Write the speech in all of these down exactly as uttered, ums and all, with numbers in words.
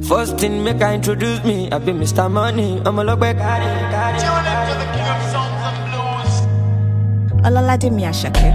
First thing make I introduce me, I be Mister Money. I'm a look back at it. Tune into the king of songs and blues. Olalade Miyashake.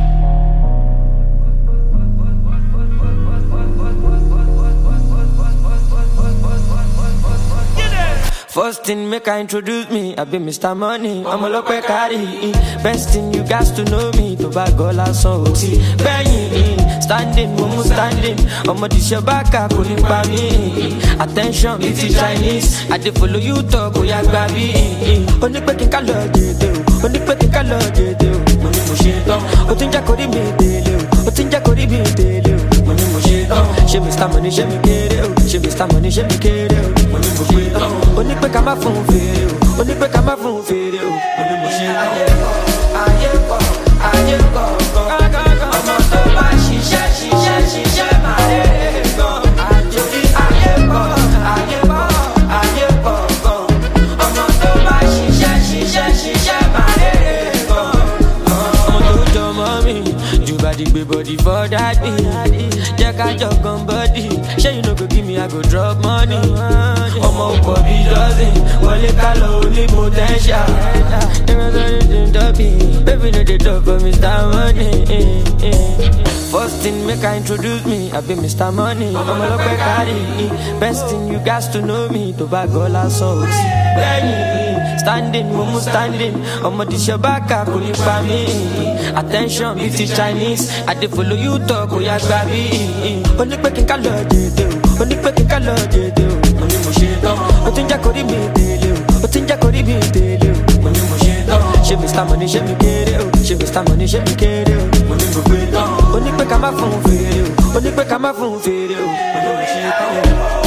First thing make I introduce me, I be Mister Money. I'm a look back at it. Best thing you guys to know me, to buy gola so Benny, standing, woman standing. I'm a dish your back, I couldn't buy me. Attention, it's Chinese. I did follow you talk, oh yeah, baby. Only pecking color, only pecking color, money mushito. Otinja kori me dele, otinja kori me dele. Money mushito. She Mister Money, she me get it. She Mister Money, she me get it. Money mushito. Only pe kama fun fere o, only pe kama fun fere o. Money mushito. Aye ko, aye ko, ọmọ tó bá ṣiṣẹ́ ṣiṣẹ́ ṣiṣẹ́ máa rere gan. Àjòyí ayé ko, ayé ko, ayé ko gan. Ọmọ tó bá ṣiṣẹ́ ṣiṣẹ́ ṣiṣẹ́ máa rere gan. Ọmọ tó jọ mọ́ mi, jù bá di gbé body for daddy. Jẹ́ ká jọ gan body, ṣé you no go give me I go drop money. Ọmọ ọkọ̀ bí dozen, wọlé ká lọ ní potential. Ẹ̀rọ sọ́yìn ti ń dọ́bì, baby no dey talk for Mister Money. First thing make I introduce me, I be Mister Money. Ọmọ ọlọ́pẹ́ kárí, best thing you guys to know me, tó bá gọ́ lásán ò tí. Bẹ́ẹ̀ni, standing, mo mú standing, ọmọ dìṣẹ́ bákà kò ní pa mí. Attention, bí ti Chinese, I dey follow you talk, kò yá gbà bí. Ó ní pé kí n ká lọ dédé o, ó ní pé kí n ká lọ dédé o. Mo ní mo ṣe tán, ó ti ń jẹ́ kórìí mi délé o, ó ti ń jẹ́ kórìí mi délé o. Mo ní mo ṣe tán, ṣé Mister Money ṣé mi kéré o, ṣé Mister Money ṣé mi kéré o. Mo ní mo gbé tán, ó ní pé ká má fún un fèrè o, ó ní pé ká má fún un fèrè o. Mo ní mo ṣe tán.